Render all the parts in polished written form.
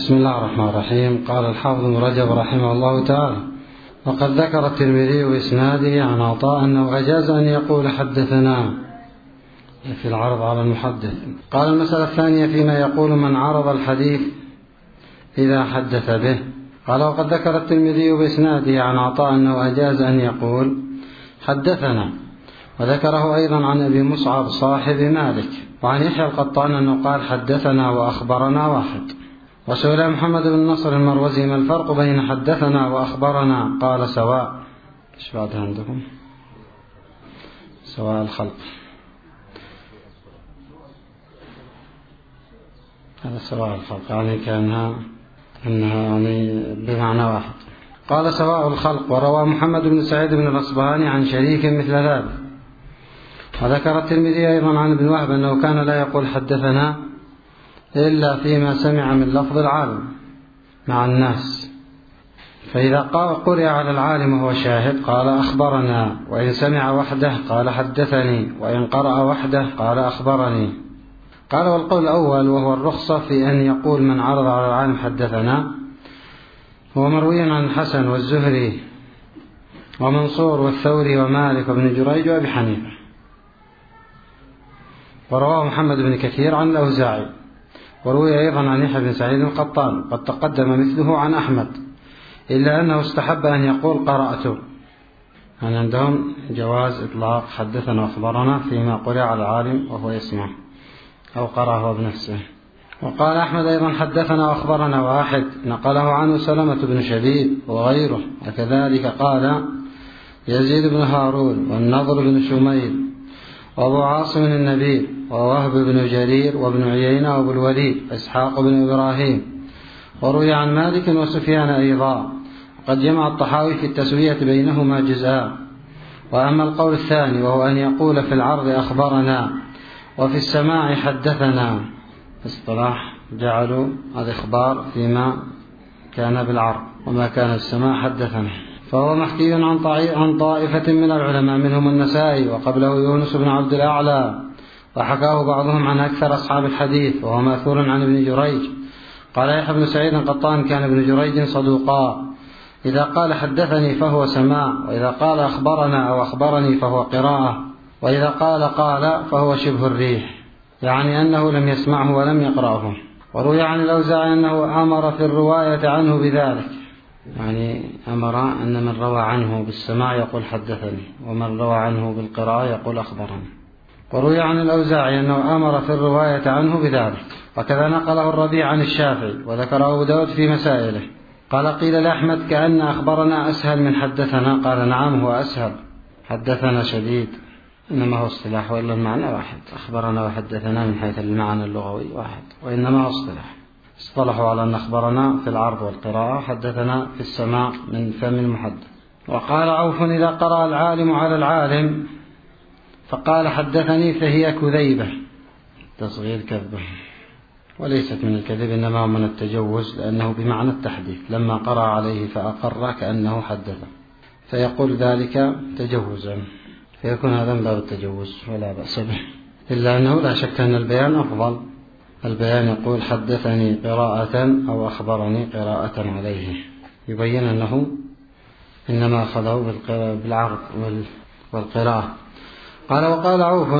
بسم الله الرحمن الرحيم. قال الحافظ ابن رجب رحمه الله تعالى: وقد ذكر الترمذي بإسناده عن عطاء أنه أجاز أن يقول حدثنا في العرض على المحدث. قال: المسألة الثانية فيما يقول من عرض الحديث إذا حدث به. قال: وقد ذكر الترمذي بإسناده عن عطاء أنه أجاز أن يقول حدثنا، وذكره أيضا عن أبي مصعب صاحب مالك، وعن يحيى القطان أنه قال حدثنا وأخبرنا واحد. وسئل محمد بن نصر المروزي: ما الفرق بين حدثنا وأخبرنا؟ قال: سواء. ايش بعد عندكم؟ سواء الخلق، هذا سواء الخلق يعني كأنها يعني بمعنى واحد. قال: سواء الخلق. وروى محمد بن سعيد بن الأصبهاني عن شريك مثل ذلك. وذكر الترمذي أيضا عن ابن وهب أنه كان لا يقول حدثنا إلا فيما سمع من لفظ العالم مع الناس، فإذا قرئ على العالم وهو شاهد قال أخبرنا، وإن سمع وحده قال حدثني، وإن قرأ وحده قال أخبرني. قال: والقول الأول وهو الرخصة في أن يقول من عرض على العالم حدثنا هو مروي عن الحسن والزهري ومنصور والثوري ومالك وابن جريج وأبي حنيفة. ورواه محمد بن كثير عن الأوزاعي، وروي أيضا عن يحيى بن سعيد القطان، قد تقدم مثله عن أحمد، إلا أنه استحب أن يقول قرأت. يعني عندهم جواز إطلاق حدثنا وأخبرنا فيما قرأ على العالم وهو يسمع أو قرأه بنفسه. وقال أحمد أيضا حدثنا وأخبرنا واحد، نقله عنه سلمة بن شبيب وغيره. وكذلك قال يزيد بن هارون والنضر بن شميل وأبو عاصم النبيل ووهب بن جرير وابن عيينة وابو الوليد إسحاق بن إبراهيم. وروي عن مالك وسفيان أيضا، وقد جمع الطحاوي في التسوية بينهما جزءا. وأما القول الثاني وهو أن يقول في العرض أخبرنا وفي السماع حدثنا، اصطلاح جعلوا الإخبار فيما كان بالعرض، وما كان السماع حدثنا، فهو محكي عن طائفة من العلماء منهم النسائي وقبله يونس بن عبد الأعلى، وحكاه بعضهم عن أكثر أصحاب الحديث، وهو مأثور عن ابن جريج. قال يحيى بن سعيد القطان: كان ابن جريج صدوقا، إذا قال حدثني فهو سماع، وإذا قال أخبرنا أو أخبرني فهو قراءة، وإذا قال فهو شبه الريح، يعني أنه لم يسمعه ولم يقرأه. وروي عن الأوزاعي أنه أمر في الرواية عنه بذلك، يعني أمر أن من روى عنه بالسماع يقول حدثني، ومن روى عنه بالقراءة يقول أخبرني. وروي عن الأوزاعي أنه أمر في الرواية عنه بذلك. وكذا نقله الربيع عن الشافعي، وذكره أبو داود في مسائله. قال: قيل لأحمد: كأن أخبرنا أسهل من حدثنا. قال: نعم، هو أسهل، حدثنا شديد، إنما هو اصطلاح، وإلا المعنى واحد. أخبرنا وحدثنا من حيث المعنى اللغوي واحد، وإنما هو اصطلاح. اصطلحوا على أن أخبرنا في العرض والقراءة، حدثنا في السماع من فم المحدث. وقال عوف: إذا قرأ العالم على العالم فقال حدثني فهي كذيبة، تصغير كذبة، وليست من الكذب، إنما من التجوز، لأنه بمعنى التحديث، لما قرأ عليه فأقر كأنه حدث، فيقول ذلك تجوزا، فيكون هذا من باب التجوز ولا بأس به، إلا أنه لا شك أن البيان أفضل. البيان يقول حدثني قراءة أو أخبرني قراءة عليه، يبين أنه إنما أخذه بالعرض والقراءة. قال: وقال عوف: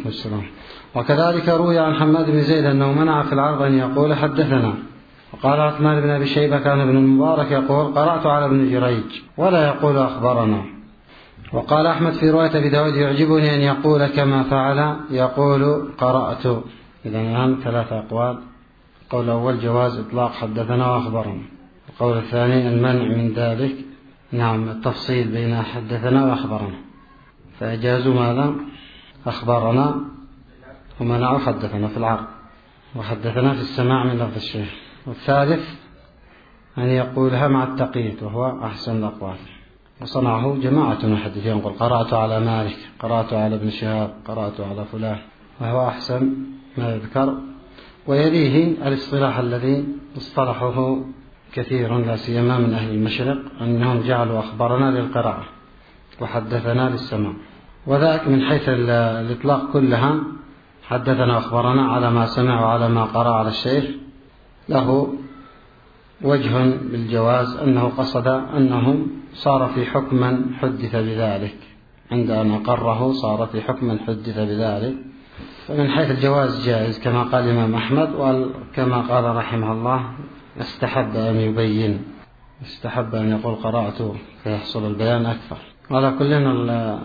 وكذلك روي عن حماد بن زيد أنه منع في العرض أن يقول حدثنا. وقال عثمان بن أبي شيبة: كان ابن المبارك يقول قرأت على ابن جريج، ولا يقول أخبرنا. وقال أحمد في رواية أبي داود: يعجبني أن يقول كما فعل، يقول قرأت. إذن أهم ثلاثة أقوال: القول الأول جواز إطلاق حدثنا وأخبرنا، القول الثاني المنع من ذلك، نعم، التفصيل بين حدثنا وأخبرنا، فأجازوا ماذا؟ أخبرنا، ومنعوا حدثنا في العرض، وحدثنا في السماع من لفظ الشيخ. والثالث أن يقولها مع التقييد، وهو أحسن الأقوال، وصنعه جماعة من المحدثين، يقول قرأت على مالك، قرأت على ابن شهاب، قرأت على فلان، وهو أحسن ما يذكر. ويليه الاصطلاح الذي اصطلحه كثير لا سيما من أهل المشرق، أنهم جعلوا أخبرنا للقراءة وحدثنا للسماع، وذاك من حيث الإطلاق كلها، حدثنا وأخبرنا على ما سمع وعلى ما قرأ على الشيخ، له وجه بالجواز أنه قصد أنه صار في حكما حدث بذلك، عند أن أقره صار في حكما حدث بذلك، فمن حيث الجواز جائز كما قال الإمام أحمد، وكما قال رحمه الله استحب أن يبين، استحب أن يقول قرأت فيحصل البيان أكثر. وعلى كلنا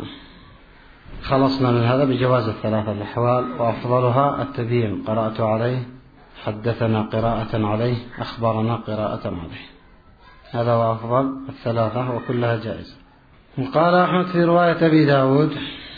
خلصنا من هذا بجواز الثلاثة الأحوال، وأفضلها التبيين، قرأت عليه، حدثنا قراءة عليه، أخبرنا قراءة عليه، هذا هو أفضل الثلاثة وكلها جائزة. وقال أحمد في رواية أبي داود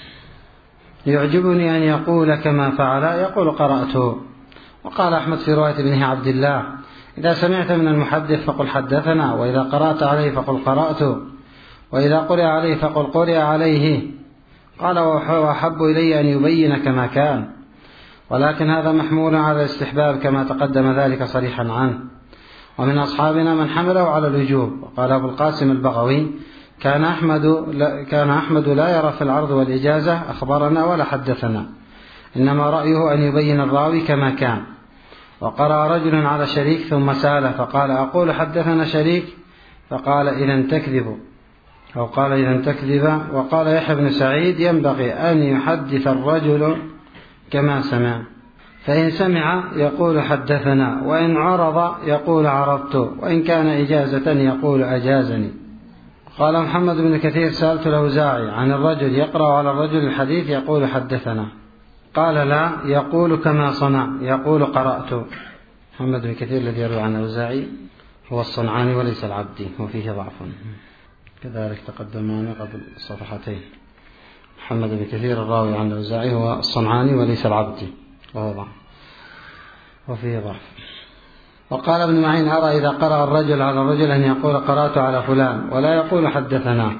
يعجبني أن يقول كما فعل، يقول قرأت. وقال أحمد في رواية ابنه عبد الله إذا سمعت من المحدث فقل حدثنا، وإذا قرأت عليه فقل قرأت، وإذا قرأ عليه فقل قرأ عليه. قال وأحب إلي أن يبين كما كان، ولكن هذا محمول على الاستحباب كما تقدم ذلك صريحا عنه. ومن أصحابنا من حمله على الوجوب. وقال أبو القاسم البغوي كان أحمد لا يرى في العرض والإجازة أخبرنا ولا حدثنا، إنما رأيه أن يبين الراوي كما كان. وقرأ رجل على شريك ثم سأله فقال أقول حدثنا شريك، فقال إذا تكذب، أو قال إذا تكذب. وقال يحيى بن سعيد ينبغي أن يحدث الرجل كما سمع، فإن سمع يقول حدثنا، وإن عرض يقول عرضت، وإن كان إجازة يقول أجازني. قال محمد بن كثير سألت الأوزاعي عن الرجل يقرأ على الرجل الحديث يقول حدثنا، قال لا، يقول كما صنع، يقول قرأت. محمد بن كثير الذي يروي عن الأوزاعي هو الصنعاني وليس العبدي، وفيه ضعف كذلك تقدم معنا قبل صفحتين. محمد بن كثير الراوي عن الأوزاعي هو الصنعاني وليس العبدي، وهو ضعف وفيه ضعف. وقال ابن معين أرى إذا قرأ الرجل على الرجل أن يقول قرأت على فلان ولا يقول حدثنا.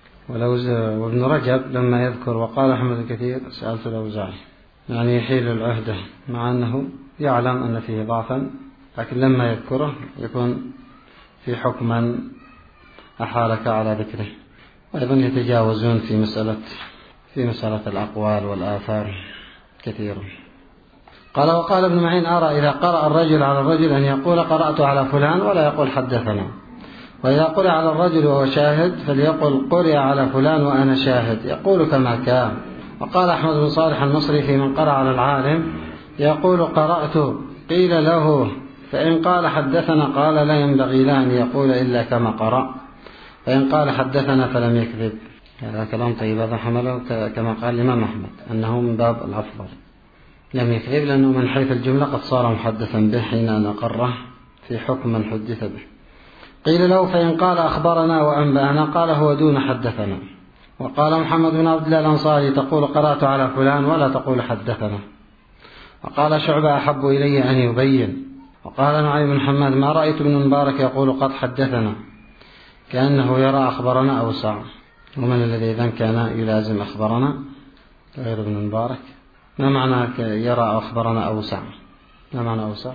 وابن رجب لما يذكر وقال أحمد بن كثير سألت الأوزاعي، يعني يحيل العهدة مع أنه يعلم أن فيه ضعفا، لكن لما يذكره يكون في حكما أحالك على ذكره. وأيضا يتجاوزون في مسألة الأقوال والآثار كثير. قال وقال ابن معين أرى إذا قرأ الرجل على الرجل أن يقول قرأت على فلان ولا يقول حدثنا، وإذا قرأ على الرجل وهو شاهد فليقل قرأ على فلان وأنا شاهد، يقول كما كان. وقال أحمد بن صالح المصري في من قرأ على العالم يقول قرأت، قيل له فإن قال حدثنا قال لا ينبغي له أن يقول إلا كما قرأ، فإن قال حدثنا فلم يكذب. هذا كلام طيب، هذا حمله كما قال الإمام أحمد أنه من باب الأفضل، لم يكذب لأنه من حيث الجملة قد صار محدثا به حين أن أقره في حكم من حدث به. قيل له فإن قال أخبرنا وأنبأنا قال هو دون حدثنا. وقال محمد بن عبد الله الأنصاري تقول قرأت على فلان ولا تقول حدثنا. وقال شعبة أحب إلي أن يبين. وقال نعيم بن حماد ما رأيت ابن المبارك يقول قد حدثنا، كأنه يرى أخبرنا أوسع. ومن الذي إذن كان يلازم أخبرنا غير ابن المبارك؟ ما معنى يرى أخبرنا أوسع؟ ما معنى أوسع؟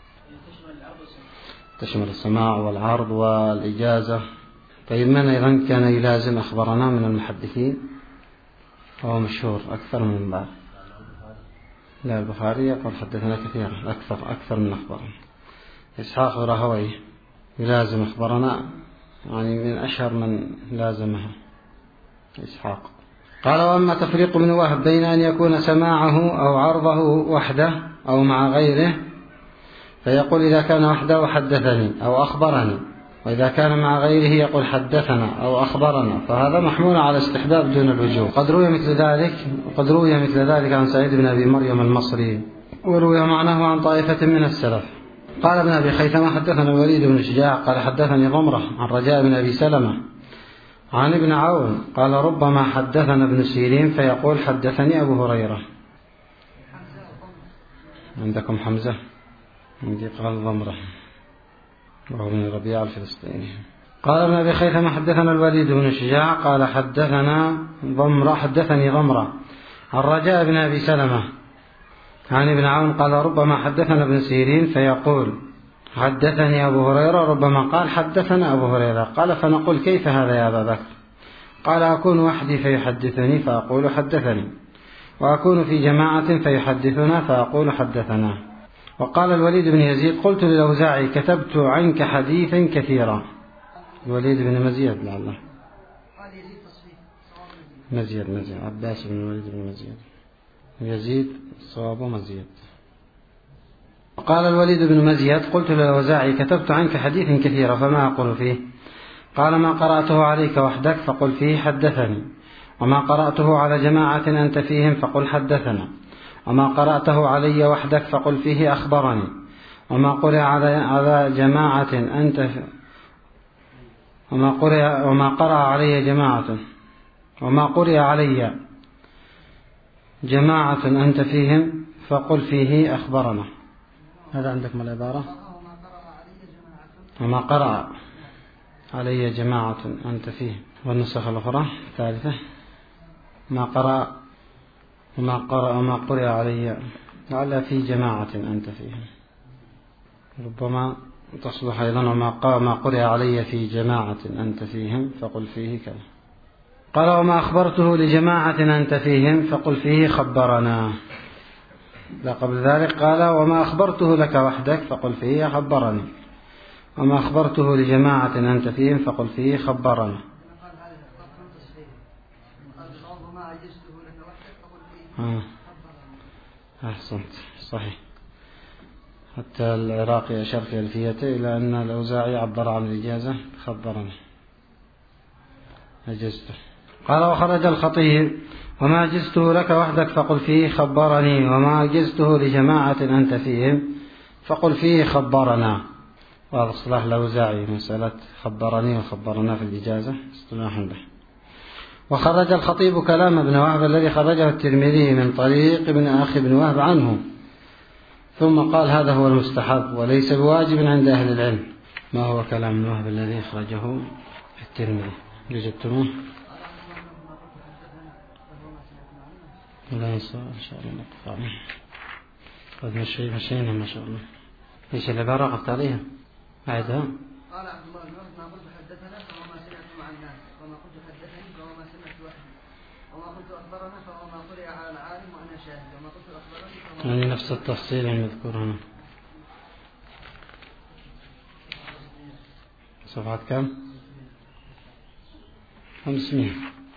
تشمل السماع والعرض والإجازة. طيب من إذن كان يلازم أخبرنا من المحدثين؟ هو مشهور أكثر من المبارك. لا، البخاري يقول حدثنا كثيرا أكثر من أخبرنا. إسحاق راهوي يلازم أخبرنا، يعني من أشهر من لازمها إسحاق. قال وأما تفريق ابن وهب بين أن يكون سماعه أو عرضه وحده أو مع غيره، فيقول إذا كان وحده حدثني أو أخبرني، وإذا كان مع غيره يقول حدثنا أو أخبرنا، فهذا محمول على استحباب دون الوجوب. قد روي مثل ذلك عن سعيد بن أبي مريم المصري، وروي معناه عن طائفة من السلف. قال ابن أبي خيثمة حدثنا الوليد بن شجاع قال حدثني ضمرة عن رجاء بن أبي سلمة عن ابن عون قال ربما حدثنا ابن سيرين فيقول حدثني أبو هريرة. عندكم حمزة؟ عندي قال ضمرة وهو من ربيع الفلسطيني. قال ابن أبي خيثمة حدثنا الوليد بن شجاع قال حدثني ضمرة عن رجاء بن أبي سلمة عن ابن عون قال ربما حدثنا ابن سيرين فيقول حدثني أبو هريرة، ربما قال حدثنا أبو هريرة. قال فنقول كيف هذا يا أبا بكر؟ قال أكون وحدي فيحدثني فأقول حدثني، وأكون في جماعة فيحدثنا فأقول حدثنا. وقال الوليد بن يزيد قلت للأوزاعي كتبت عنك حديثا كثيرا. الوليد بن مزيد لعله مزيد عباس بن الوليد بن مزيد يزيد صواب مزيد. قال الوليد بن مزيد قلت للأوزاعي كتبت عنك حديثا كثيرا فما أقول فيه؟ قال ما قرأته عليك وحدك فقل فيه حدثني، وما قرأته على جماعة أنت فيهم فقل حدثنا، وما قرأته علي وحدك فقل فيه أخبرني، وما قرأ على جماعة أنت وما قرأ علي جماعة أنت فيهم فقل فيه أخبرنا. هذا عندك من العبارة؟ وما قرأ علي جماعة أنت فيهم. والنسخة الأخرى الثالثة وما قرأ علي لعل في جماعة أنت فيهم، ربما تصلح أيضا وما قرأ علي في جماعة أنت فيهم فقل فيه كذا. قال وما أخبرته لجماعة أنت فيهم فقل فيه خبرنا. لا قبل ذلك قال وما أخبرته لك وحدك فقل فيه خبرني، وما أخبرته لجماعة أنت فيهم فقل فيه خبرنا. أحسنت صحيح. حتى العراقي أشار في ألفيته إلى أن الأوزاعي عبر عن الإجازة خبرنا أجزته. قال وخرج الخطيب وما أجزته لك وحدك فقل فيه خبرني، وما أجزته لجماعة أنت فيهم فقل فيه خبرنا. وهذا اصطلاح الأوزاعي مسألة خبرني وخبرنا في الإجازة اصطلاح به. وخرج الخطيب كلام ابن وهب الذي خرجه الترمذي من طريق ابن أخي بن وهب عنه، ثم قال هذا هو المستحب وليس بواجب عند أهل العلم. ما هو كلام ابن وهب الذي خرجه الترمذي؟ وجدتموه؟ لا ينسى إن شاء الله نقف عليه. قد مشينا ما شاء الله. ايش العبارة قفت عليها؟ أعدها. قال عبد الله بن وهب ما قلت حدثنا فهو ما سمعت مع الناس، وما قلت حدثني فهو ما سمعت وحدي، وما قلت أخبرنا فهو ما قرئ على العالم وأنا شاهد، وما قلت أخبرني فهو يعني نفس التفصيل المذكور هنا. صفحة كم؟ 500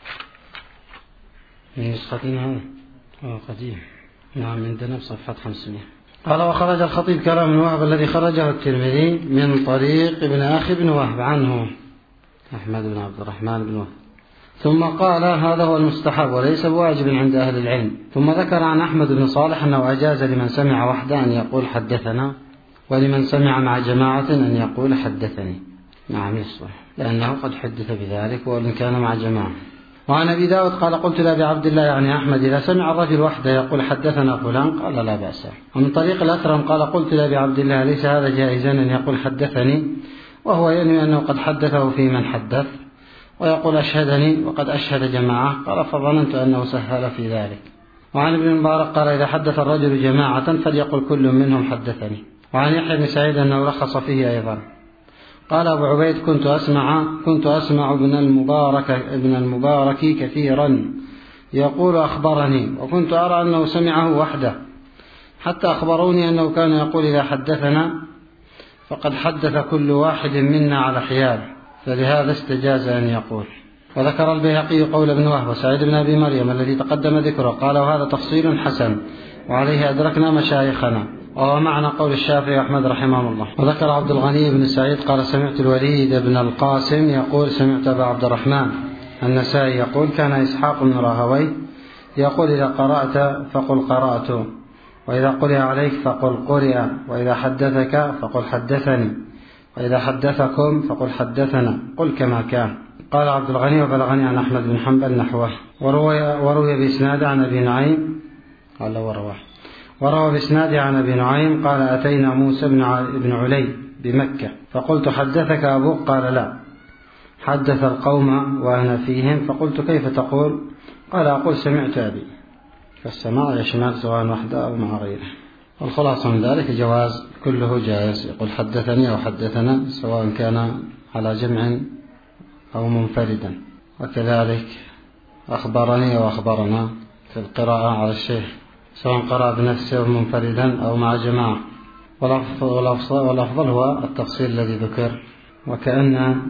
من نسختنا هذا قديم. نعم عندنا بصفحة 500. قال وخرج الخطيب كلام ابن وهب الذي خرجه الترمذي من طريق ابن أخي بن وهب عنه أحمد بن عبد الرحمن بن وهب، ثم قال هذا هو المستحب وليس بواجب عند أهل العلم. ثم ذكر عن أحمد بن صالح أنه أجاز لمن سمع وحده أن يقول حدثنا، ولمن سمع مع جماعة أن يقول حدثني. نعم يصلح لأنه قد حدث بذلك وإن كان مع جماعة. وعن أبي داود قال قلت لأبي عبد الله يعني أحمد إذا سمع الرجل وحده يقول حدثنا فلان قال لا بأس. ومن طريق الأثرم قال قلت لأبي عبد الله ليس هذا جائزا أن يقول حدثني وهو ينوي أنه قد حدثه في من حدث، ويقول أشهدني وقد أشهد جماعة. قال فظننت أنه سهل في ذلك. وعن ابن المبارك قال إذا حدث الرجل جماعة فليقل كل منهم حدثني. وعن يحيى بن سعيد أنه رخص فيه أيضا. قال أبو عبيد كنت أسمع ابن المبارك كثيرا يقول أخبرني، وكنت أرى أنه سمعه وحده، حتى أخبروني أنه كان يقول إذا حدثنا فقد حدث كل واحد منا على حيال، فلهذا استجاز أن يقول. وذكر البيهقي قول ابن وهب وسعيد بن أبي مريم الذي تقدم ذكره، قال وهذا تفصيل حسن وعليه أدركنا مشايخنا، وهو معنى قول الشافعي وأحمد رحمه الله. وذكر عبد الغني بن سعيد قال سمعت الوليد بن القاسم يقول سمعت أبا عبد الرحمن النسائي يقول كان إسحاق بن راهويه يقول إذا قرأت فقل قرأت، وإذا قرئ عليك فقل قرئ، وإذا حدثك فقل حدثني، وإذا حدثكم فقل حدثنا، قل كما كان. قال عبد الغني وبلغني عن أحمد بن حنبل نحوه. وروي بإسناد عن أبي نعيم وروى بإسناد عن أبي نعيم قال أتينا موسى بن علي بمكة فقلت حدثك أبوك؟ قال لا، حدث القوم وأنا فيهم. فقلت كيف تقول؟ قال أقول سمعت أبي. فالسماع يشمل سواء وحده أو مع غيره. والخلاصة من ذلك جواز كله جائز، يقول حدثني أو حدثنا سواء كان على جمع أو منفردا، وكذلك أخبرني أو أخبرنا في القراءة على الشيخ سواء قرأ بنفسه منفردا أو مع جماعة. والأفضل هو التفصيل الذي ذكر، وكأن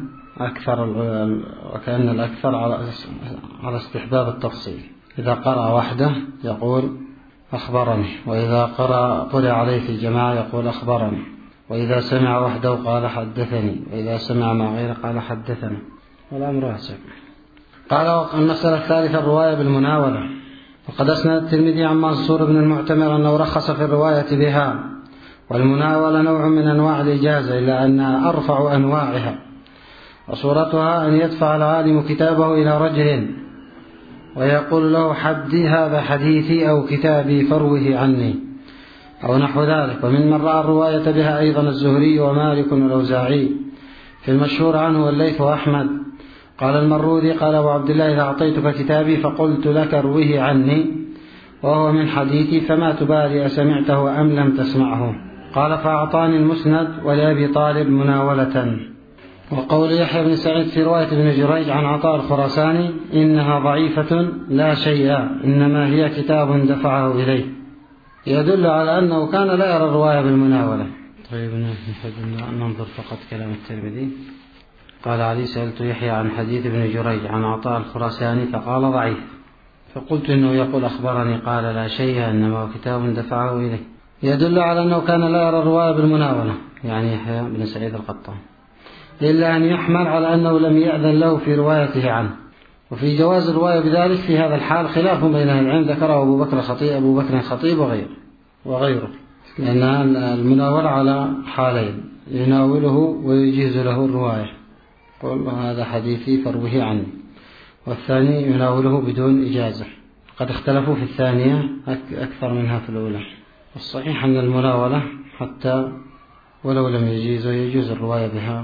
الأكثر على استحباب التفصيل. إذا قرأ وحده يقول أخبرني، وإذا قرأ عليه في الجماعة يقول أخبرني، وإذا سمع وحده قال حدثني، وإذا سمع مع غيره قال حدثنا، والأمر واسع. قال المسألة الثالثة الرواية بالمناولة. وقد أسند الترمذي عن منصور بن المعتمر أنه رخص في الرواية بها، والمناولة نوع من أنواع الإجازة إلا أنها أرفع أنواعها، وصورتها أن يدفع العالم كتابه إلى رجل ويقول له حدي هذا حديثي أو كتابي فروه عني أو نحو ذلك. ومن من رأى الرواية بها أيضا الزهري ومالك والأوزاعي، في المشهور عنه والليث وأحمد. قال المروذي قال أبو عبد الله إذا أعطيتك كتابي فقلت لك روه عني وهو من حديثي فما تبالي أسمعته أم لم تسمعه. قال فأعطاني المسند ولأبي طالب مناولة. وقول يحيى بن سعيد في رواية ابن جريج عن عطاء الخراساني إنها ضعيفة لا شيء إنما هي كتاب دفعه إليه، يدل على أنه كان لا يرى الرواية بالمناولة. طيب ننظر فقط كلام الترمذي. قال علي سألت يحيى عن حديث ابن جريج عن عطاء الخراساني فقال ضعيف، فقلت إنه يقول أخبرني قال لا شيء إنما هو كتاب دفعه إليه، يدل على أنه كان لا يرى الرواية بالمناولة، يعني يحيى بن سعيد القطان، إلا أن يحمل على أنه لم يأذن له في روايته عنه. وفي جواز الرواية بذلك في هذا الحال خلاف بين أهل العلم ذكره أبو بكر الخطيب وغيره، لأن المناولة على حالين، يناوله ويجيز له الرواية، قل هذا حديثي فروه عني، والثاني يناوله بدون إجازة. قد اختلفوا في الثانية أكثر منها في الأولى. والصحيح أن المناولة حتى ولو لم يجوز الرواية بها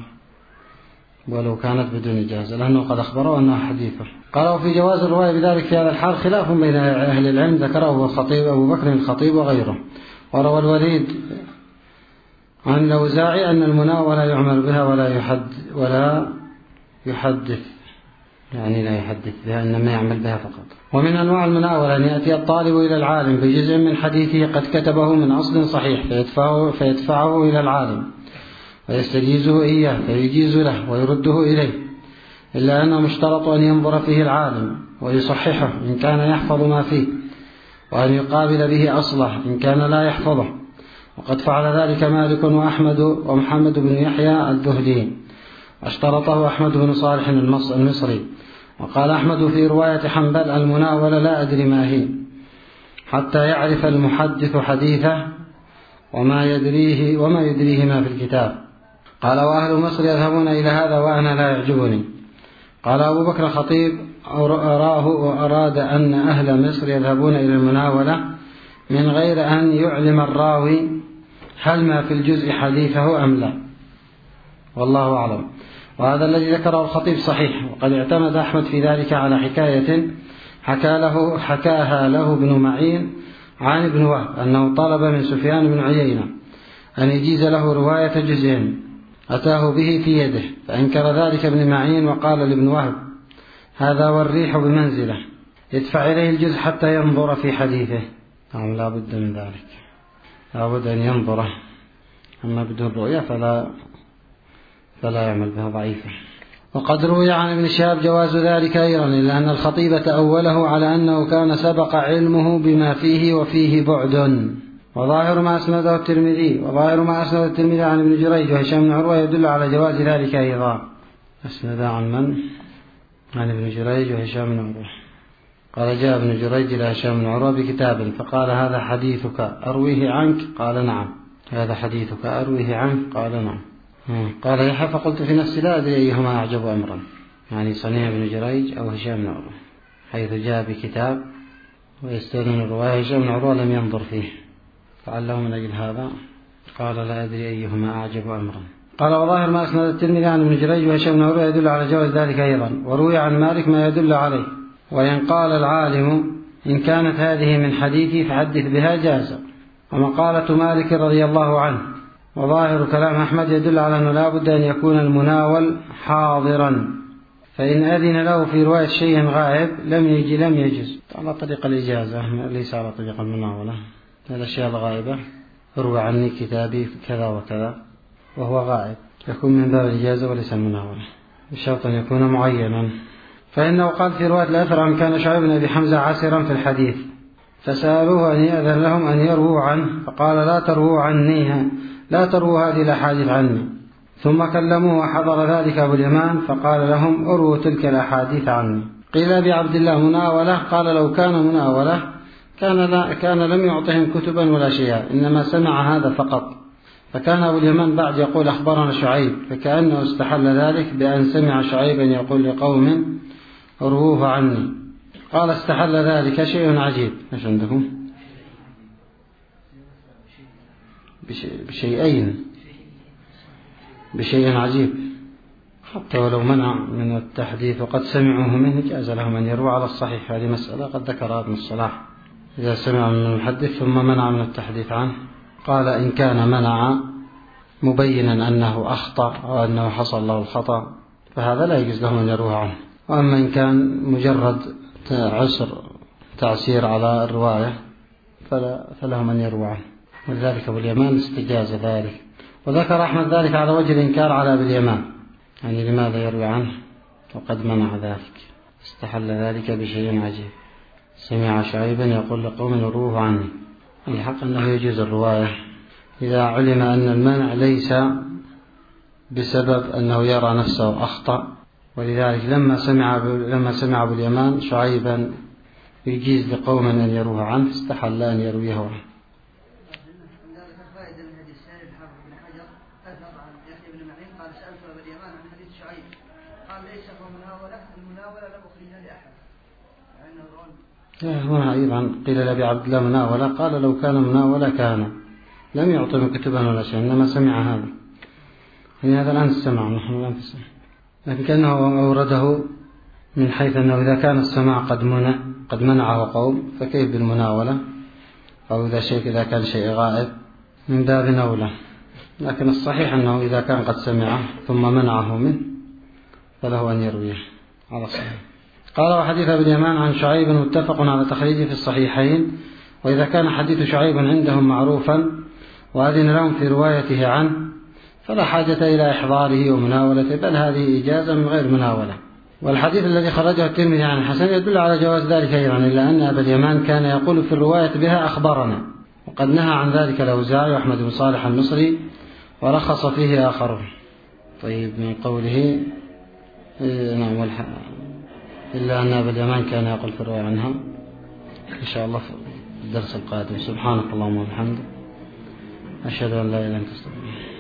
ولو كانت بدون إجازة، لأنه قد أخبره أنها حديثه. قالوا في جواز الرواية بذلك في هذا الحال خلاف بين أهل العلم ذكره أبو بكر الخطيب وغيره. وروى الوليد عن الأوزاعي أن المناولة يعمل بها ولا يحدث، يعني لا يحدث بها إنما يعمل بها فقط. ومن أنواع المناولة أن يأتي الطالب إلى العالم بجزء من حديثه قد كتبه من أصل صحيح فيدفعه إلى العالم ويستجيزه إياه فيجيز له ويرده إليه، إلا أنه مشترط أن ينظر فيه العالم ويصححه إن كان يحفظ ما فيه، وأن يقابل به أصله إن كان لا يحفظه. وقد فعل ذلك مالك وأحمد ومحمد بن يحيى الذهلي، اشترطه أحمد بن صالح المصري. وقال أحمد في رواية حنبل المناولة لا أدري ما هي حتى يعرف المحدث حديثه وما يدريه ما في الكتاب. قال وأهل مصر يذهبون إلى هذا وأنا لا يعجبني. قال أبو بكر الخطيب أراد أن أهل مصر يذهبون إلى المناولة من غير أن يعلم الراوي هل ما في الجزء حديثه أم لا، والله أعلم. وهذا الذي ذكره الخطيب صحيح، وقد اعتمد أحمد في ذلك على حكاية حكاها له ابن معين عن ابن وهب أنه طلب من سفيان بن عيينة أن يجيز له رواية جزء أتاه به في يده، فأنكر ذلك ابن معين وقال لابن وهب هذا والريح بمنزله يدفع إليه الجزء حتى ينظر في حديثه. نعم لا بد من ذلك، لا بد أن ينظره، أما بدون رؤية فلا يعمل بها ضعيفة. وقد روي عن ابن شهاب جواز ذلك أيضا، إلا أن الخطيب تأوله على أنه كان سبق علمه بما فيه وفيه بعد. وظاهر ما أسنده الترمذي عن ابن جريج وهشام بن عروة يدل على جواز ذلك أيضا. أسند عن من؟ عن ابن جريج وهشام بن عروة. قال جاء ابن جريج إلى هشام بن عروة بكتاب فقال هذا حديثك أرويه عنك؟ قال نعم. هذا حديثك أرويه عنك؟ قال نعم. قال يحيى فقلت في نفسي لا أدري أيهما أعجب أمرا، يعني صنيع بن جريج أو هشام بن عروة، حيث جاء بكتاب ويستأذن الرواية. هشام بن عروة لم ينظر فيه فعله من أجل هذا قال لا أدري أيهما أعجب أمرا. قال وظاهر ما أسند الترمذي عن ابن جريج وهشام بن عروة يدل على جواز ذلك أيضا. وروي عن مالك ما يدل عليه. وإن قال العالم إن كانت هذه من حديثي فحدث بها جاز. ومقالة مالك رضي الله عنه وظاهر كلام أحمد يدل على أنه لا بد أن يكون المناول حاضرا، فإن أذن له في رواية شيء غائب لم يجز على طريق الإجازة، ليس على طريق المناولة. الأشياء الغائبة اروى عني كتابي كذا وكذا وهو غائب، يكون من باب الإجازة وليس المناولة، بشرط أن يكون معينا. فإنه قال في رواية الأثر أن كان شعيب بن أبي حمزة عسرا في الحديث، فسألوه أن يأذن لهم أن يرووا عنه، فقال لا ترووا هذه الأحاديث عني. ثم كلموه وحضر ذلك أبو اليمان فقال لهم أروا تلك الأحاديث عني. قيل أبي عبد الله مناولة، قال لو كان مناولة كان لم يعطهم كتبا ولا شيئا، إنما سمع هذا فقط. فكان أبو اليمان بعد يقول أخبرنا شعيب، فكأنه استحل ذلك بأن سمع شعيبا يقول لقوم ارووه عني. قال استحل ذلك شيء عجيب. ايش عندكم؟ بشيء عجيب، حتى ولو منع من التحديث وقد سمعوه منه جاز لهم أن يروى على الصحيح. هذه مسألة قد ذكرها ابن الصلاح، إذا سمع من المحدث ثم منع من التحديث عنه. قال إن كان منع مبينا أنه أخطأ أو أنه حصل له الخطأ فهذا لا يجوز لهم أن يروى عنه. وأما إن كان مجرد تعسير على الرواية فلهم أن يروى عنه، ولذلك أبو اليمان استجاز ذلك. وذكر أحمد ذلك على وجه الإنكار على أبي اليمان، يعني لماذا يروي عنه وقد منع ذلك؟ استحل ذلك بشيء عجيب، سمع شعيبا يقول لقوم ارووه عني. الحق أنه يجوز الرواية إذا علم أن المنع ليس بسبب أنه يرى نفسه أخطأ. ولذلك لما سمع أبو اليمان شعيبا يجيز لقوم أن يروه عنه استحل أن يرويه عنه. هنا أيضا قيل لأبي عبد الله مناولة، قال لو كان مناولة كان لم يعطهم كتبا ولا شيء، إنما سمع هذا. يعني هذا الآن السمع، نحن الآن في السمع، لكن كأنه أورده من حيث أنه إذا كان السماع قد منعه قوم فكيف بالمناولة، أو إذا كان شيء غائب من باب أولى. لكن الصحيح أنه إذا كان قد سمعه ثم منعه منه فله أن يرويه على الصحيح. قال وحديث أبي اليمان عن شعيب متفق على تخريجه في الصحيحين. وإذا كان حديث شعيب عندهم معروفا وأذن لهم في روايته عنه فلا حاجة إلى إحضاره ومناولته، بل هذه إجازة من غير مناولة. والحديث الذي خرجه الترمذي عن الحسن يدل على جواز ذلك أيضا، إلا أن أبا اليمان كان يقول في الرواية بها أخبرنا، وقد نهى عن ذلك الأوزاعي وأحمد بن صالح المصري ورخص فيه آخرون. طيب من قوله نعم إلا أن أبا اليمان كان يقول في الرواية عنها. إن شاء الله في الدرس القادم. سبحانك اللهم وبحمدك، أشهد أن لا إله إلا أنت أستغفرك.